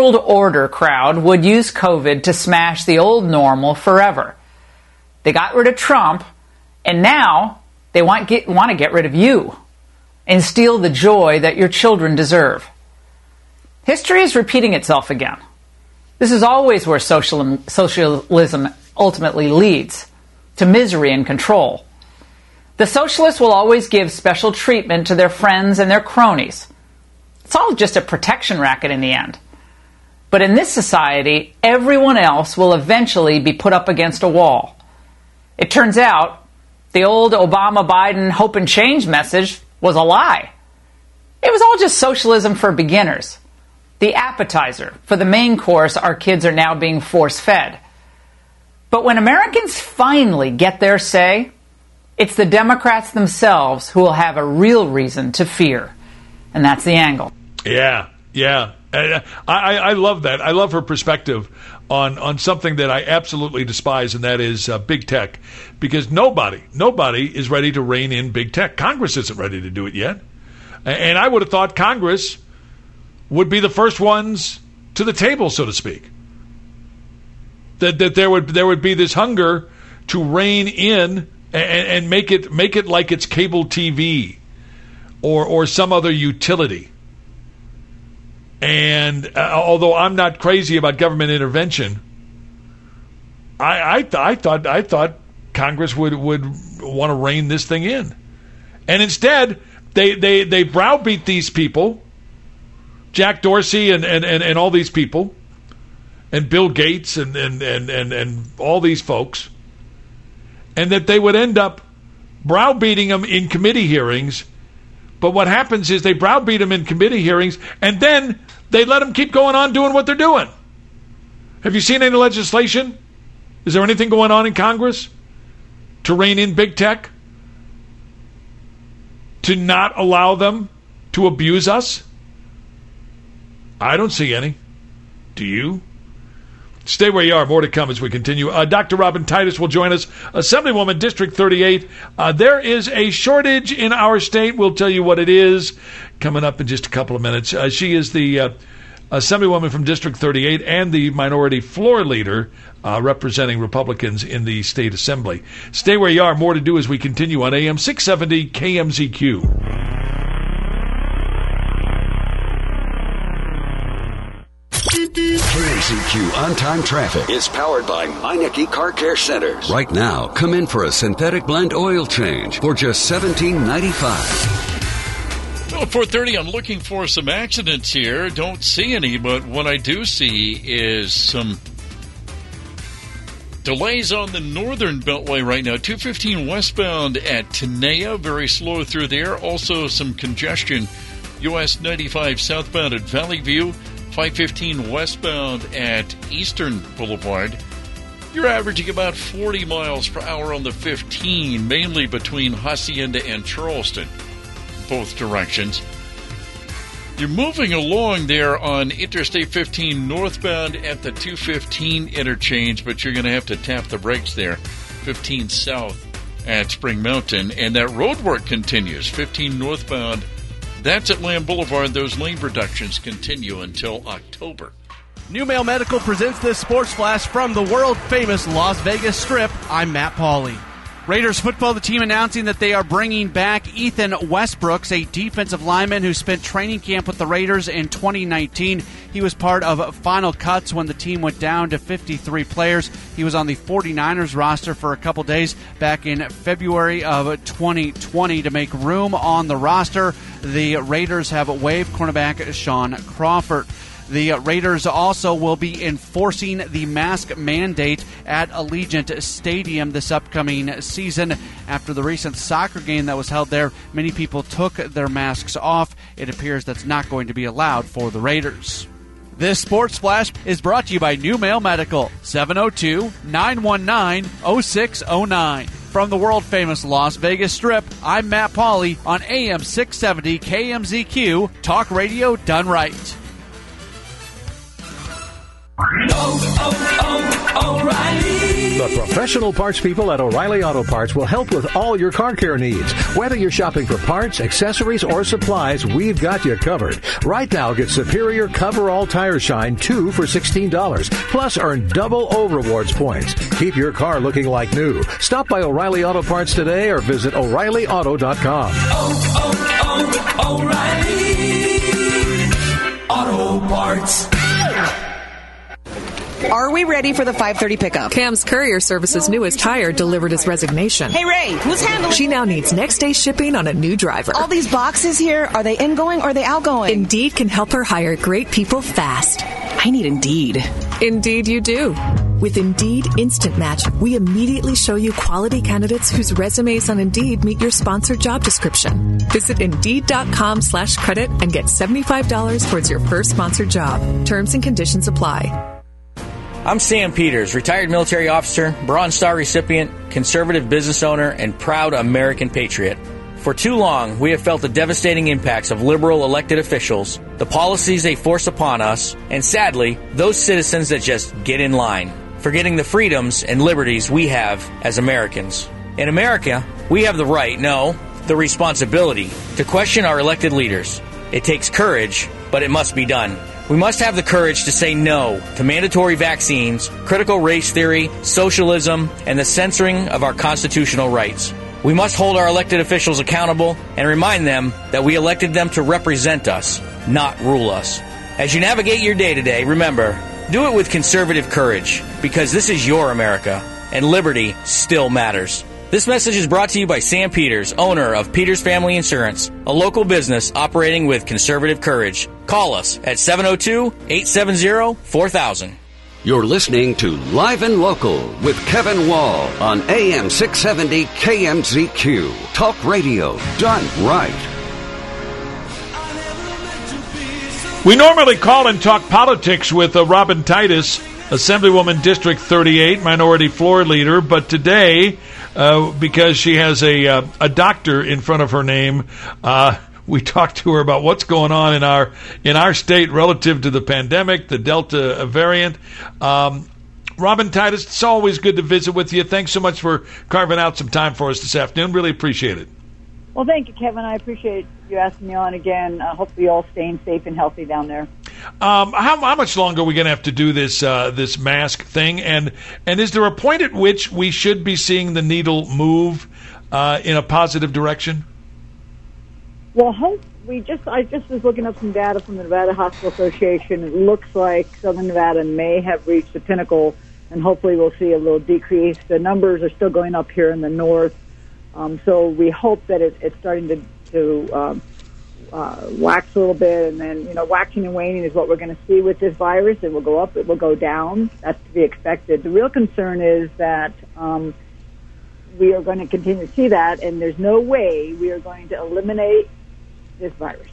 world order crowd would use COVID to smash the old normal forever. They got rid of Trump, and now they want to get rid of you and steal the joy that your children deserve. History is repeating itself again. This is always where socialism ultimately leads, to misery and control. The socialists will always give special treatment to their friends and their cronies. It's all just a protection racket in the end. But in this society, everyone else will eventually be put up against a wall. It turns out the old Obama-Biden hope and change message was a lie. It was all just socialism for beginners. The appetizer for the main course our kids are now being force-fed. But when Americans finally get their say, it's the Democrats themselves who will have a real reason to fear. And that's the angle. Yeah. I love that. I love her perspective on something that I absolutely despise, and that is big tech. Because nobody is ready to rein in big tech. Congress isn't ready to do it yet. And I would have thought Congress would be the first ones to the table, so to speak. That there would be this hunger to rein in and make it like it's cable TV or some other utility. And although I'm not crazy about government intervention, I thought Congress would want to rein this thing in, and instead they browbeat these people, Jack Dorsey and all these people, and Bill Gates and all these folks, and that they would end up browbeating them in committee hearings. But what happens is they browbeat them in committee hearings, and then they let them keep going on doing what they're doing. Have you seen any legislation? Is there anything going on in Congress to rein in big tech? To not allow them to abuse us? I don't see any. Do you? Stay where you are. More to come as we continue. Dr. Robin Titus will join us. Assemblywoman, District 38. There is a shortage in our state. We'll tell you what it is coming up in just a couple of minutes. She is the Assemblywoman from District 38 and the minority floor leader representing Republicans in the state assembly. Stay where you are. More to do as we continue on AM 670 KMZQ. KMZQ On-Time Traffic is powered by Meineke Car Care Centers. Right now, come in for a synthetic blend oil change for just $17.95. Well, at 4:30, I'm looking for some accidents here. Don't see any, but what I do see is some delays on the northern beltway right now. 215 westbound at Tenaya, very slow through there. Also some congestion. US 95 southbound at Valley View. 515 westbound at Eastern Boulevard. You're averaging about 40 miles per hour on the 15, mainly between Hacienda and Charleston, both directions. You're moving along there on Interstate 15 northbound at the 215 interchange, but you're going to have to tap the brakes there. 15 south at Spring Mountain, and that road work continues. 15 northbound. That's at Lamb Boulevard. Those lane reductions continue until October. New Mail Medical presents this sports flash from the world-famous Las Vegas Strip. I'm Matt Pauley. Raiders football, the team announcing that they are bringing back Ethan Westbrooks, a defensive lineman who spent training camp with the Raiders in 2019. He was part of final cuts when the team went down to 53 players. He was on the 49ers roster for a couple days back in February of 2020 to make room on the roster. The Raiders have waived cornerback Sean Crawford. The Raiders also will be enforcing the mask mandate at Allegiant Stadium this upcoming season. After the recent soccer game that was held there, many people took their masks off. It appears that's not going to be allowed for the Raiders. This Sports Flash is brought to you by New Mail Medical, 702-919-0609. From the world-famous Las Vegas Strip, I'm Matt Pauley on AM 670 KMZQ, Talk Radio done right. O'Reilly. The professional parts people at O'Reilly Auto Parts will help with all your car care needs. Whether you're shopping for parts, accessories, or supplies, we've got you covered. Right now, get Superior Cover-All Tire Shine 2 for $16. Plus, earn double O Rewards points. Keep your car looking like new. Stop by O'Reilly Auto Parts today or visit O'ReillyAuto.com. O'Reilly Auto Parts. Are we ready for the 5:30 pickup? Cam's Courier Service's newest hire delivered his resignation. Hey, Ray, who's handling? She now needs next day shipping on a new driver. All these boxes here, are they ingoing or are they outgoing? Indeed can help her hire great people fast. I need Indeed. Indeed you do. With Indeed Instant Match, we immediately show you quality candidates whose resumes on Indeed meet your sponsored job description. Visit Indeed.com/credit and get $75 towards your first sponsored job. Terms and conditions apply. I'm Sam Peters, retired military officer, Bronze Star recipient, conservative business owner, and proud American patriot. For too long, we have felt the devastating impacts of liberal elected officials, the policies they force upon us, and sadly, those citizens that just get in line, forgetting the freedoms and liberties we have as Americans. In America, we have the right, no, the responsibility, to question our elected leaders. It takes courage, but it must be done. We must have the courage to say no to mandatory vaccines, critical race theory, socialism, and the censoring of our constitutional rights. We must hold our elected officials accountable and remind them that we elected them to represent us, not rule us. As you navigate your day today, remember, do it with conservative courage, because this is your America, and liberty still matters. This message is brought to you by Sam Peters, owner of Peters Family Insurance, a local business operating with conservative courage. Call us at 702-870-4000. You're listening to Live and Local with Kevin Wall on AM 670 KMZQ. Talk radio done right. We normally call and talk politics with Robin Titus, Assemblywoman District 38, minority floor leader, but today, because she has a doctor in front of her name, we talked to her about what's going on in our state relative to the pandemic, the Delta variant. Robin Titus, it's always good to visit with you. Thanks so much for carving out some time for us this afternoon. Really appreciate it. Well, thank you, Kevin. I appreciate you asking me on again. Hopefully, all staying safe and healthy down there. How much longer are we going to have to do this mask thing? And is there a point at which we should be seeing the needle move in a positive direction? Well, I just was looking up some data from the Nevada Hospital Association. It looks like Southern Nevada may have reached the pinnacle, and hopefully we'll see a little decrease. The numbers are still going up here in the north, so we hope that it's starting to wax a little bit, and then, waxing and waning is what we're going to see with this virus. It will go up, it will go down. That's to be expected. The real concern is that we are going to continue to see that, and there's no way we are going to eliminate this virus.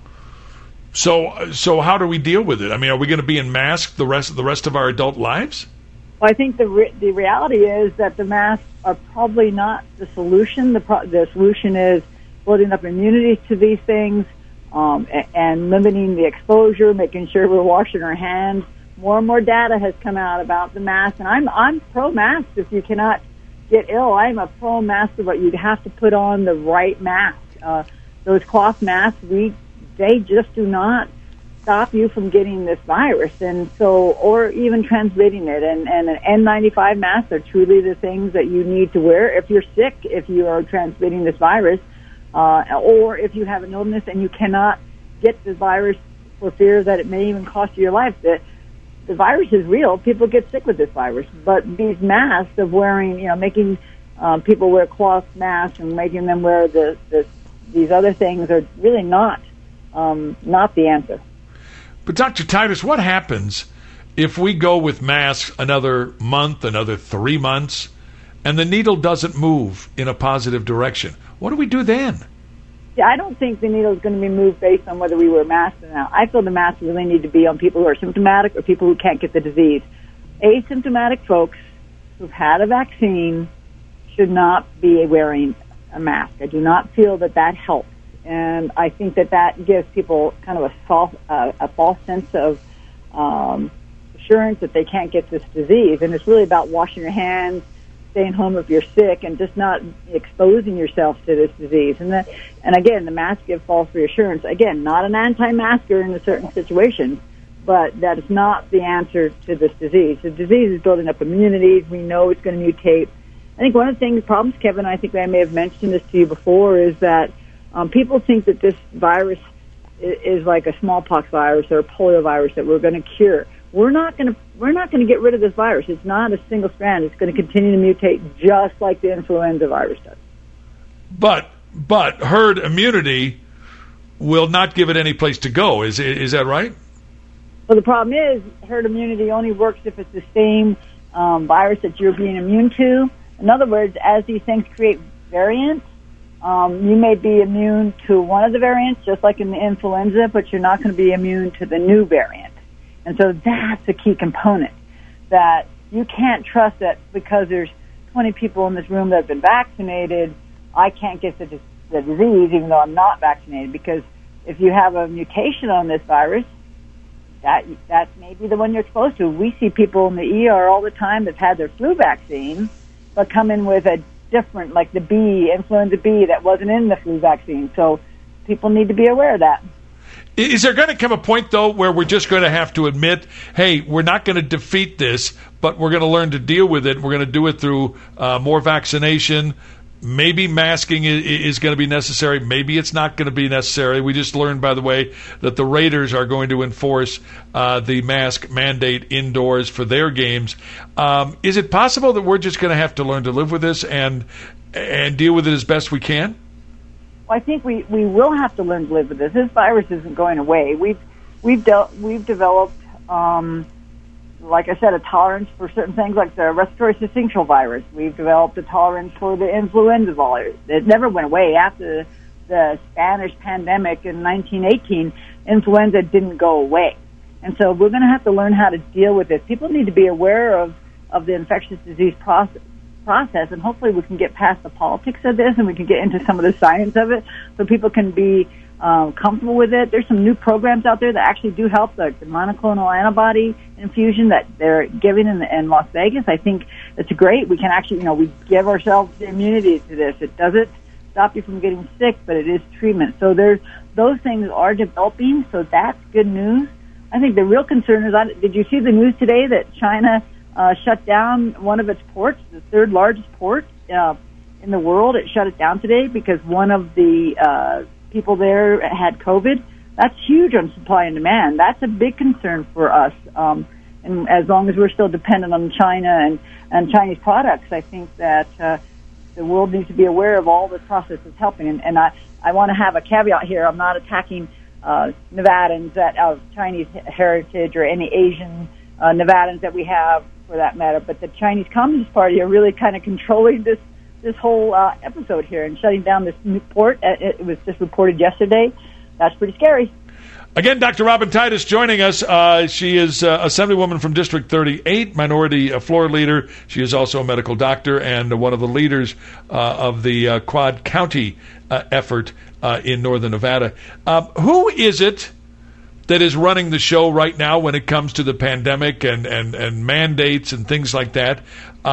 So how do we deal with it? I mean, are we going to be in masks the rest of our adult lives? Well, I think the reality is that the masks are probably not the solution. The solution is building up immunity to these things, and limiting the exposure, making sure we're washing our hands. More and more data has come out about the mask, and I'm pro-mask. If you cannot get ill, I'm a pro-mask, but you have to put on the right mask. Those cloth masks, they just do not stop you from getting this virus, and so, or even transmitting it. And an N95 mask are truly the things that you need to wear if you're sick, if you are transmitting this virus, or if you have an illness and you cannot get the virus for fear that it may even cost you your life. The virus is real. People get sick with this virus, but these masks of wearing, making people wear cloth masks and making them wear these other things are really not the answer. But Dr. Titus, what happens if we go with masks another month, another 3 months, and the needle doesn't move in a positive direction? What do we do then? Yeah, I don't think the needle is going to be moved based on whether we wear masks or not. I feel the masks really need to be on people who are symptomatic or people who can't get the disease. Asymptomatic folks who've had a vaccine should not be wearing a mask. I do not feel that helps. And I think that gives people kind of a false sense of assurance that they can't get this disease. And it's really about washing your hands, staying home if you're sick, and just not exposing yourself to this disease. And again, the masks give false reassurance. Again, not an anti-masker in a certain situation, but that is not the answer to this disease. The disease is building up immunities. We know it's going to mutate. I think one of the problems, Kevin, I think I may have mentioned this to you before, is that people think that this virus is like a smallpox virus or a polio virus that we're going to cure. We're not going to get rid of this virus. It's not a single strand. It's going to continue to mutate just like the influenza virus does. But herd immunity will not give it any place to go. Is that right? Well, the problem is herd immunity only works if it's the same virus that you're being immune to. In other words, as these things create variants, you may be immune to one of the variants, just like in the influenza, but you're not going to be immune to the new variant. And so that's a key component, that you can't trust that because there's 20 people in this room that have been vaccinated, I can't get the disease even though I'm not vaccinated, because if you have a mutation on this virus, that may be the one you're exposed to. We see people in the ER all the time that had their flu vaccine, but come in with a different, like the influenza B, that wasn't in the flu vaccine. So people need to be aware of that. Is there going to come a point, though, where we're just going to have to admit, hey, we're not going to defeat this, but we're going to learn to deal with it. We're going to do it through more vaccination. Maybe masking is going to be necessary. Maybe it's not going to be necessary. We just learned, by the way, that the Raiders are going to enforce the mask mandate indoors for their games. Is it possible that we're just going to have to learn to live with this and deal with it as best we can? Well, I think we will have to learn to live with this. This virus isn't going away. We've developed, like I said, a tolerance for certain things like the respiratory syncytial virus. We've developed a tolerance for the influenza virus. It never went away. After the Spanish pandemic in 1918, influenza didn't go away. And so we're going to have to learn how to deal with this. People need to be aware of the infectious disease process, and hopefully we can get past the politics of this and we can get into some of the science of it so people can be comfortable with it. There's some new programs out there that actually do help, like the monoclonal antibody infusion that they're giving in Las Vegas. I think it's great. We can actually, we give ourselves the immunity to this. It doesn't stop you from getting sick, but it is treatment. So those things are developing, so that's good news. I think the real concern is, did you see the news today that China shut down one of its ports, the third largest port in the world? It shut it down today because one of the people there had COVID. That's huge on supply and demand. That's a big concern for us. And as long as we're still dependent on China and Chinese products, I think that the world needs to be aware of all this process that's helping. And I want to have a caveat here. I'm not attacking Nevadans that of Chinese heritage or any Asian Nevadans that we have, for that matter. But the Chinese Communist Party are really kind of controlling this whole episode here and shutting down this new port. It was just reported yesterday. That's pretty scary. Again, Dr. Robin Titus joining us. She is Assemblywoman from District 38, minority floor leader. She is also a medical doctor and one of the leaders of the Quad County effort in northern Nevada. Who is it that is running the show right now when it comes to the pandemic and mandates and things like that?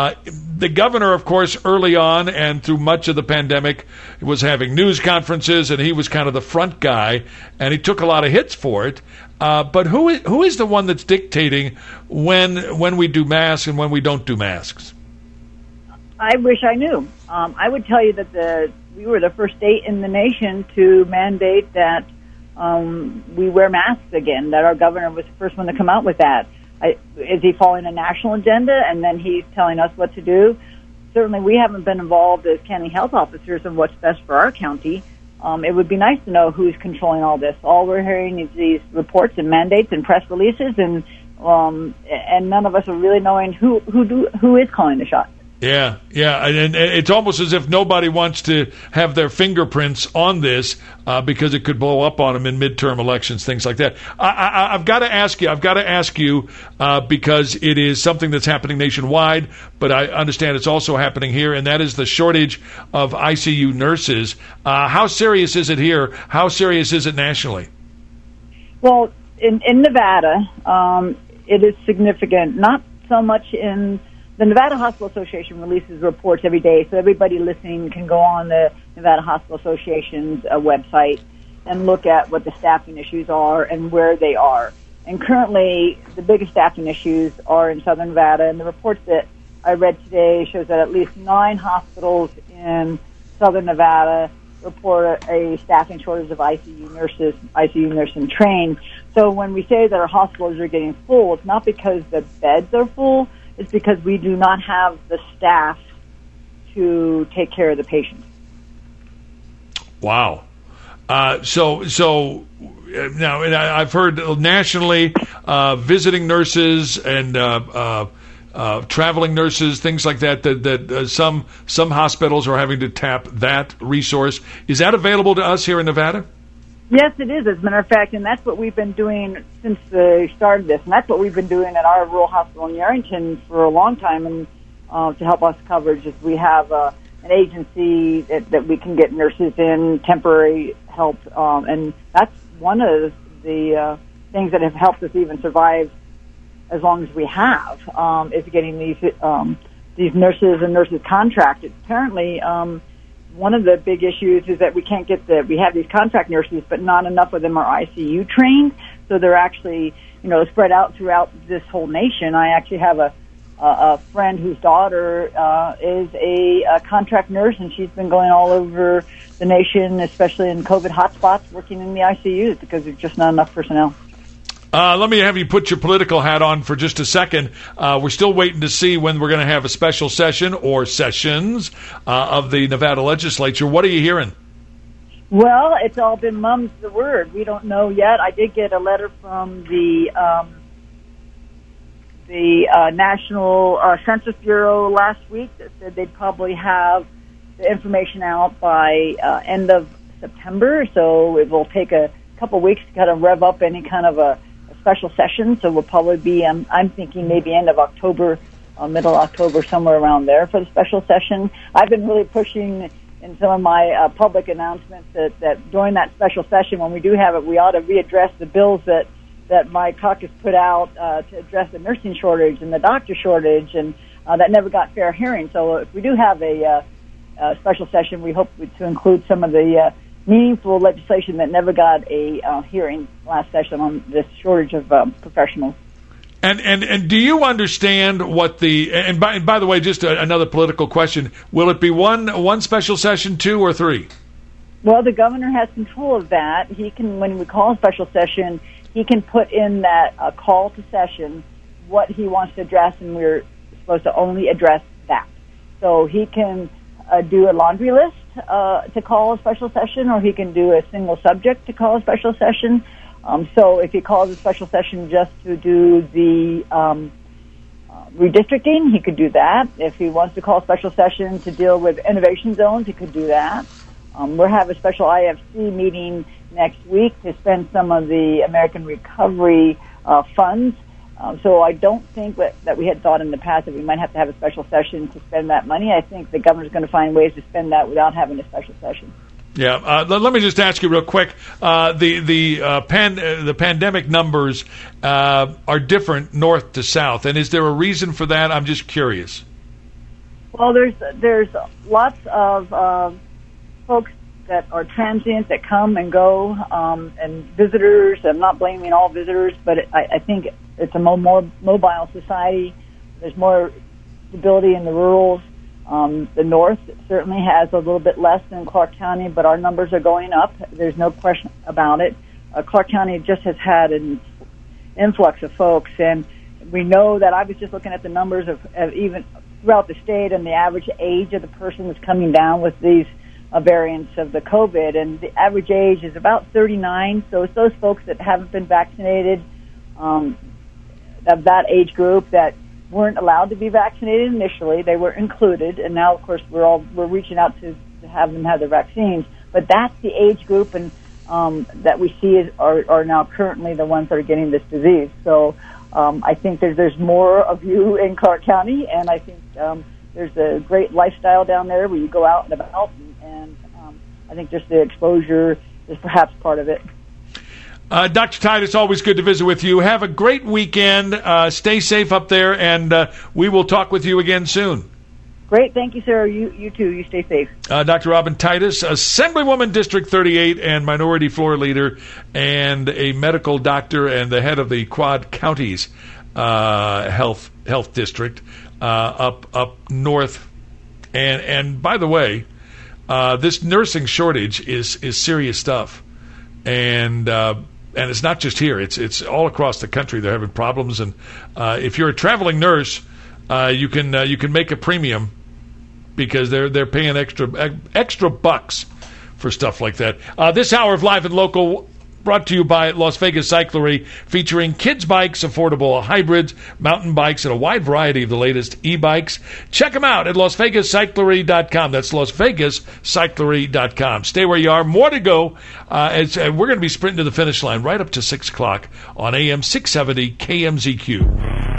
The governor, of course, early on and through much of the pandemic was having news conferences, and he was kind of the front guy, and he took a lot of hits for it. But who is the one that's dictating when we do masks and when we don't do masks? I wish I knew. I would tell you that we were the first state in the nation to mandate that we wear masks again, that our governor was the first one to come out with that. Is he following a national agenda and then he's telling us what to do? Certainly we haven't been involved as county health officers in what's best for our county. It would be nice to know who's controlling all this. All we're hearing is these reports and mandates and press releases, and none of us are really knowing who is calling the shots. Yeah, and it's almost as if nobody wants to have their fingerprints on this because it could blow up on them in midterm elections, things like that. I've got to ask you because it is something that's happening nationwide, but I understand it's also happening here, and that is the shortage of ICU nurses. How serious is it here? How serious is it nationally? Well, in Nevada, it is significant. Not so much in the Nevada Hospital Association releases reports every day, so everybody listening can go on the Nevada Hospital Association's website and look at what the staffing issues are and where they are. And currently, the biggest staffing issues are in Southern Nevada, and the reports that I read today shows that at least 9 hospitals in Southern Nevada report a staffing shortage of ICU nursing trained. So when we say that our hospitals are getting full, it's not because the beds are full, it's because we do not have the staff to take care of the patients. Wow. So now I've heard nationally visiting nurses and traveling nurses, things like that some hospitals are having to tap that resource. Is that available to us here in Nevada? Yes, it is, as a matter of fact, and that's what we've been doing since the start of this, and that's what we've been doing at our rural hospital in Yerington for a long time, and to help us coverage is we have an agency that we can get nurses in, temporary help, and that's one of the things that have helped us even survive as long as we have, is getting these nurses and nurses contracted. Apparently, one of the big issues is that we can't get we have these contract nurses, but not enough of them are ICU trained, so they're actually, spread out throughout this whole nation. I actually have a friend whose daughter is a contract nurse, and she's been going all over the nation, especially in COVID hotspots, working in the ICUs because there's just not enough personnel. Let me have you put your political hat on for just a second. We're still waiting to see when we're going to have a special session or sessions of the Nevada legislature. What are you hearing? Well, it's all been mum's the word. We don't know yet. I did get a letter from the National Census Bureau last week that said they'd probably have the information out by end of September. So it will take a couple weeks to kind of rev up any kind of a special session. So we'll probably be, I'm thinking maybe end of October, middle October, somewhere around there for the special session. I've been really pushing in some of my public announcements that during that special session, when we do have it, we ought to readdress the bills that my caucus put out to address the nursing shortage and the doctor shortage, and that never got fair hearing. So if we do have a special session, we hope to include some of the meaningful legislation that never got a hearing last session on this shortage of professionals. And do you understand what and by the way, just another political question, will it be one special session, 2 or 3? Well, the governor has control of that. He can, when we call a special session, he can put in that call to session what he wants to address, and we're supposed to only address that. So he can do a laundry list to call a special session, or he can do a single subject to call a special session. So if he calls a special session just to do the redistricting, he could do that. If he wants to call a special session to deal with innovation zones, he could do that. We'll have a special IFC meeting next week to spend some of the American Recovery funds. So I don't think that we had thought in the past that we might have to have a special session to spend that money. I think the governor's going to find ways to spend that without having a special session. Yeah, let me just ask you real quick. The pandemic numbers are different north to south, and is there a reason for that? I'm just curious. Well, there's lots of folks that are transient that come and go, and visitors. I'm not blaming all visitors, but I think it's a more mobile society. There's more stability in the rurals. The north certainly has a little bit less than Clark County, but our numbers are going up. There's no question about it. Clark County just has had an influx of folks, and we know that I was just looking at the numbers of even throughout the state, and the average age of the person that's coming down with these variants of the COVID, and the average age is about 39. So it's those folks that haven't been vaccinated, of that age group that weren't allowed to be vaccinated initially. They were included, and now, of course, we're reaching out to have them have their vaccines. But that's the age group, and that we see are now currently the ones that are getting this disease. So I think there's more of you in Clark County, and I think there's a great lifestyle down there where you go out and about, and I think just the exposure is perhaps part of it. Dr. Titus, always good to visit with you. Have a great weekend. Stay safe up there, and we will talk with you again soon. Great. Thank you, sir. You too. You stay safe. Dr. Robin Titus, Assemblywoman District 38 and Minority Floor Leader, and a medical doctor and the head of the Quad Counties Health District up north. And by the way, this nursing shortage is serious stuff. And it's not just here. It's all across the country. They're having problems. And if you're a traveling nurse, you can make a premium because they're paying extra bucks for stuff like that. This hour of Live and Local brought to you by Las Vegas Cyclery, featuring kids' bikes, affordable hybrids, mountain bikes, and a wide variety of the latest e-bikes. Check them out at LasVegasCyclery.com. That's LasVegasCyclery.com. Stay where you are. More to go. We're going to be sprinting to the finish line right up to 6 o'clock on AM 670 KMZQ.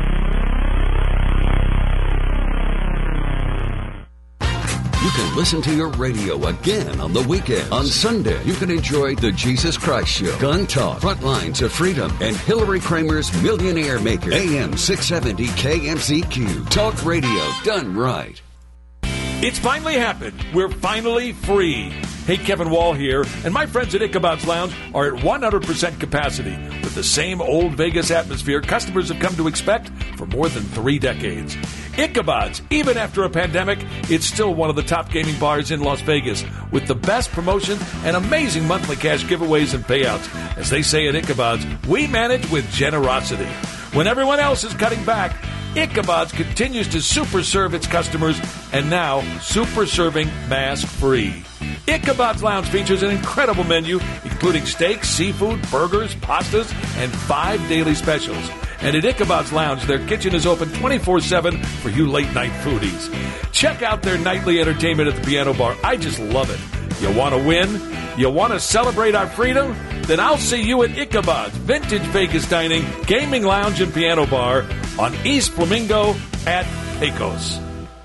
You can listen to your radio again on the weekend. On Sunday, you can enjoy The Jesus Christ Show, Gun Talk, Front Lines of Freedom, and Hillary Kramer's Millionaire Maker. AM 670 KMZQ. Talk radio done right. It's finally happened. We're finally free. Hey, Kevin Wall here, and my friends at Ichabod's Lounge are at 100% capacity. With the same old Vegas atmosphere customers have come to expect for more than 3 decades. Ichabod's, even after a pandemic, it's still one of the top gaming bars in Las Vegas, with the best promotions and amazing monthly cash giveaways and payouts. As they say at Ichabod's, we manage with generosity. When everyone else is cutting back, Ichabod's continues to super serve its customers, and now super serving mask-free. Ichabod's Lounge features an incredible menu, including steaks, seafood, burgers, pastas, and 5 daily specials. And at Ichabod's Lounge, their kitchen is open 24/7 for you late-night foodies. Check out their nightly entertainment at the Piano Bar. I just love it. You want to win? You want to celebrate our freedom? Then I'll see you at Ichabod's Vintage Vegas Dining, Gaming Lounge, and Piano Bar on East Flamingo at Pecos.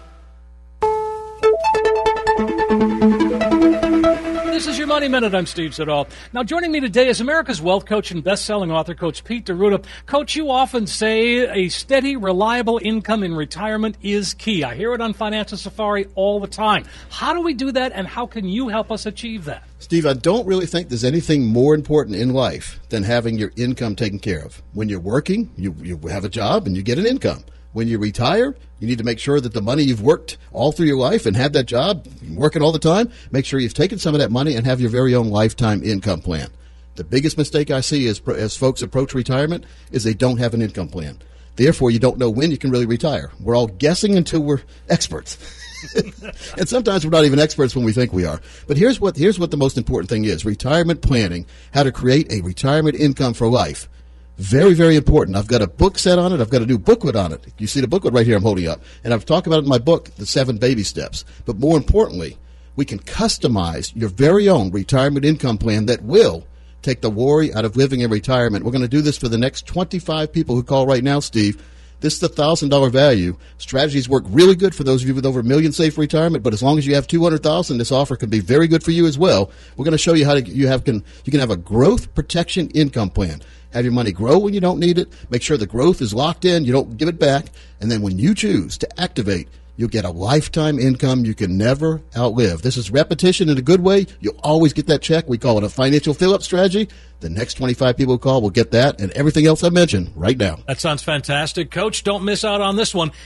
This is your Money Minute. I'm Steve Siddall. Now, joining me today is America's wealth coach and best-selling author, Coach Pete D'Arruda. Coach, you often say a steady, reliable income in retirement is key. I hear it on Financial Safari all the time. How do we do that, and how can you help us achieve that? Steve, I don't really think there's anything more important in life than having your income taken care of. When you're working, you have a job and you get an income. When you retire, you need to make sure that the money you've worked all through your life and had that job, working all the time, make sure you've taken some of that money and have your very own lifetime income plan. The biggest mistake I see as folks approach retirement is they don't have an income plan. Therefore, you don't know when you can really retire. We're all guessing until we're experts. And sometimes we're not even experts when we think we are. But here's what the most important thing is. Retirement planning, how to create a retirement income for life. Very, very important. I've got a book set on it. I've got a new booklet on it. You see the booklet right here I'm holding up. And I've talked about it in my book, The 7 Baby Steps. But more importantly, we can customize your very own retirement income plan that will take the worry out of living in retirement. We're going to do this for the next 25 people who call right now, Steve. This is the $1,000 value. Strategies work really good for those of you with over $1 million saved for retirement, but as long as you have $200,000, this offer can be very good for you as well. We're going to show you how you can have a growth protection income plan. Have your money grow when you don't need it. Make sure the growth is locked in. You don't give it back. And then when you choose to activate, you'll get a lifetime income you can never outlive. This is repetition in a good way. You'll always get that check. We call it a financial fill-up strategy. The next 25 people who call will get that and everything else I mentioned right now. That sounds fantastic. Coach, don't miss out on this one.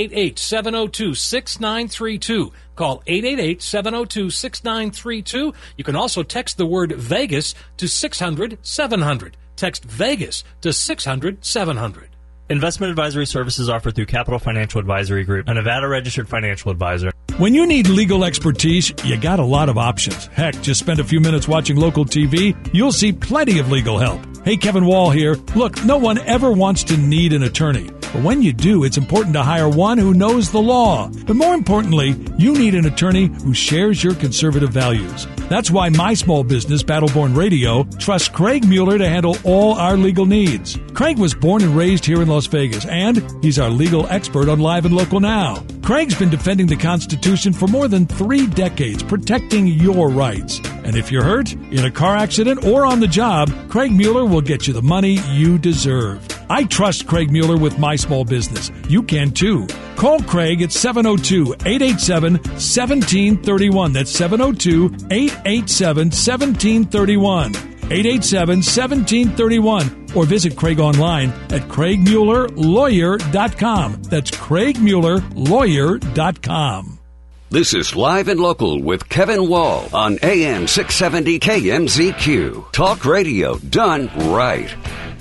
888-702-6932. Call 888-702-6932. You can also text the word Vegas to 600-700. Text Vegas to 600-700. Investment advisory services offered through Capital Financial Advisory Group, a Nevada-registered financial advisor. When you need legal expertise, you got a lot of options. Heck, just spend a few minutes watching local TV. You'll see plenty of legal help. Hey, Kevin Wall here. Look, no one ever wants to need an attorney. But when you do, it's important to hire one who knows the law. But more importantly, you need an attorney who shares your conservative values. That's why my small business, Battleborn Radio, trusts Craig Mueller to handle all our legal needs. Craig was born and raised here in Las Vegas, and he's our legal expert on Live and Local Now. Craig's been defending the Constitution for more than 3 decades, protecting your rights. And if you're hurt, in a car accident, or on the job, Craig Mueller will get you the money you deserve. I trust Craig Mueller with my small business. You can too. Call Craig at 702-887-1731. That's 702-887-1731. 887-1731. Or visit Craig online at CraigMuellerLawyer.com. That's CraigMuellerLawyer.com. This is Live and Local with Kevin Wall on AM 670 KMZQ. Talk radio done right.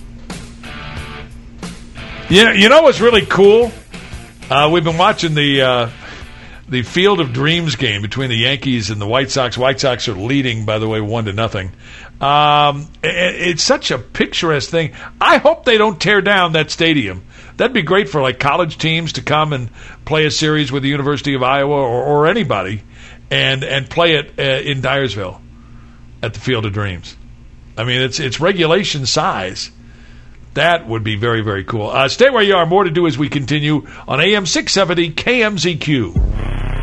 Yeah, you know what's really cool? We've been watching the Field of Dreams game between the Yankees and the White Sox. White Sox are leading, by the way, 1-0. It's such a picturesque thing. I hope they don't tear down that stadium. That'd be great for like college teams to come and play a series with the University of Iowa or anybody, and play it in Dyersville at the Field of Dreams. I mean, it's regulation size. That would be very, very cool. Stay where you are. More to do as we continue on AM 670 KMZQ.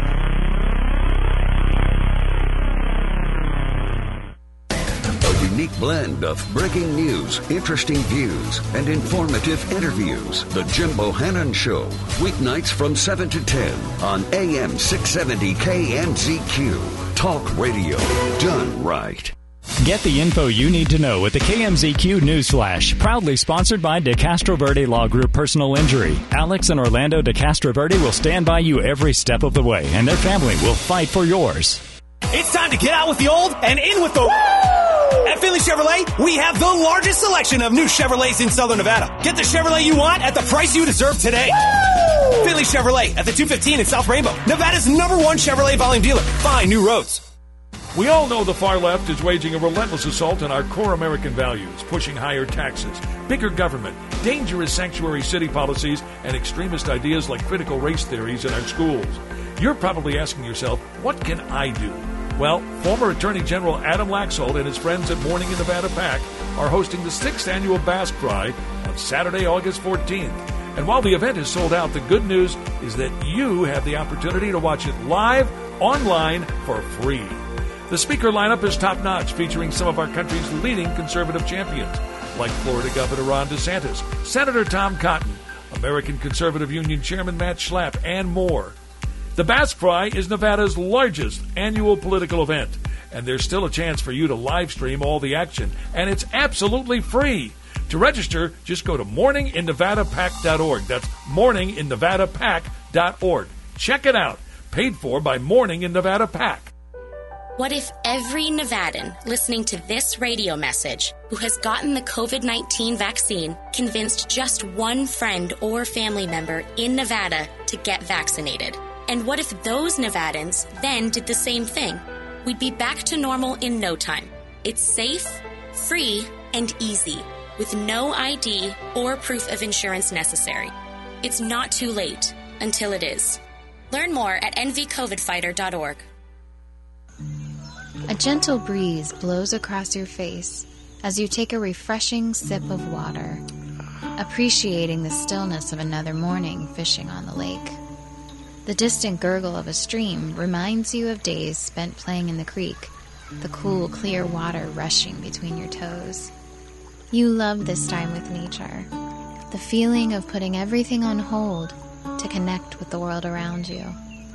Unique blend of breaking news, interesting views, and informative interviews. The Jim Bohannon Show, weeknights from 7 to 10 on AM 670 KMZQ. Talk radio done right. Get the info you need to know with the KMZQ Newsflash, proudly sponsored by De Castroverde Law Group Personal Injury. Alex and Orlando De Castroverde will stand by you every step of the way, and their family will fight for yours. It's time to get out with the old and in with the woo! At Finley Chevrolet, we have the largest selection of new Chevrolets in Southern Nevada. Get the Chevrolet you want at the price you deserve today. Woo! Finley Chevrolet at the 215 in South Rainbow, Nevada's #1 Chevrolet volume dealer. Find new roads. We all know the far left is waging a relentless assault on our core American values, pushing higher taxes, bigger government, dangerous sanctuary city policies, and extremist ideas like critical race theories in our schools. You're probably asking yourself, what can I do? Well, former Attorney General Adam Laxalt and his friends at Morning in Nevada PAC are hosting the 6th annual Bass Cry on Saturday, August 14th. And while the event is sold out, the good news is that you have the opportunity to watch it live, online, for free. The speaker lineup is top-notch, featuring some of our country's leading conservative champions, like Florida Governor Ron DeSantis, Senator Tom Cotton, American Conservative Union Chairman Matt Schlapp, and more. The Bass Cry is Nevada's largest annual political event, and there's still a chance for you to live stream all the action, and it's absolutely free. To register, just go to morninginnevadapac.org. That's morninginnevadapac.org. Check it out. Paid for by Morning in Nevada PAC. What if every Nevadan listening to this radio message who has gotten the COVID-19 vaccine convinced just one friend or family member in Nevada to get vaccinated? And what if those Nevadans then did the same thing? We'd be back to normal in no time. It's safe, free, and easy, with no ID or proof of insurance necessary. It's not too late until it is. Learn more at nvcovidfighter.org. A gentle breeze blows across your face as you take a refreshing sip of water, appreciating the stillness of another morning fishing on the lake. The distant gurgle of a stream reminds you of days spent playing in the creek, the cool, clear water rushing between your toes. You love this time with nature, the feeling of putting everything on hold to connect with the world around you.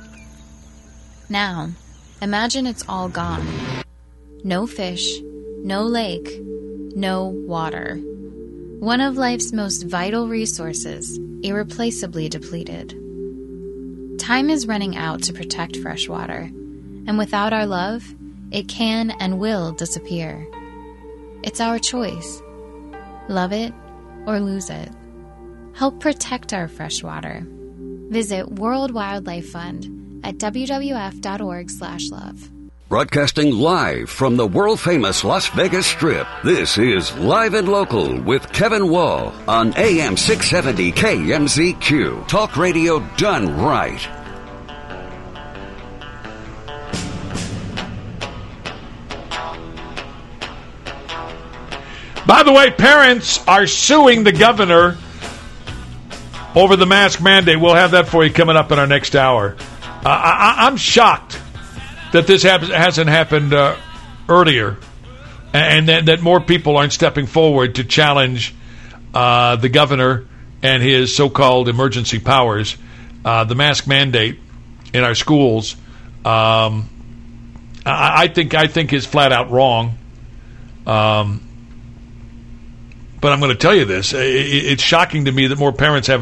Now, imagine it's all gone. No fish, no lake, no water. One of life's most vital resources, irreplaceably depleted. Time is running out to protect fresh water, and without our love, it can and will disappear. It's our choice. Love it or lose it. Help protect our fresh water. Visit World Wildlife Fund at wwf.org/love. Broadcasting live from the world-famous Las Vegas Strip, this is Live and Local with Kevin Wall on AM 670 KMZQ. Talk radio done right. By the way, parents are suing the governor over the mask mandate. We'll have that for you coming up in our next hour. I'm shocked that this hasn't happened earlier, and that more people aren't stepping forward to challenge the governor and his so-called emergency powers, the mask mandate in our schools, I think is flat out wrong. But I'm going to tell you this: it's shocking to me that more parents have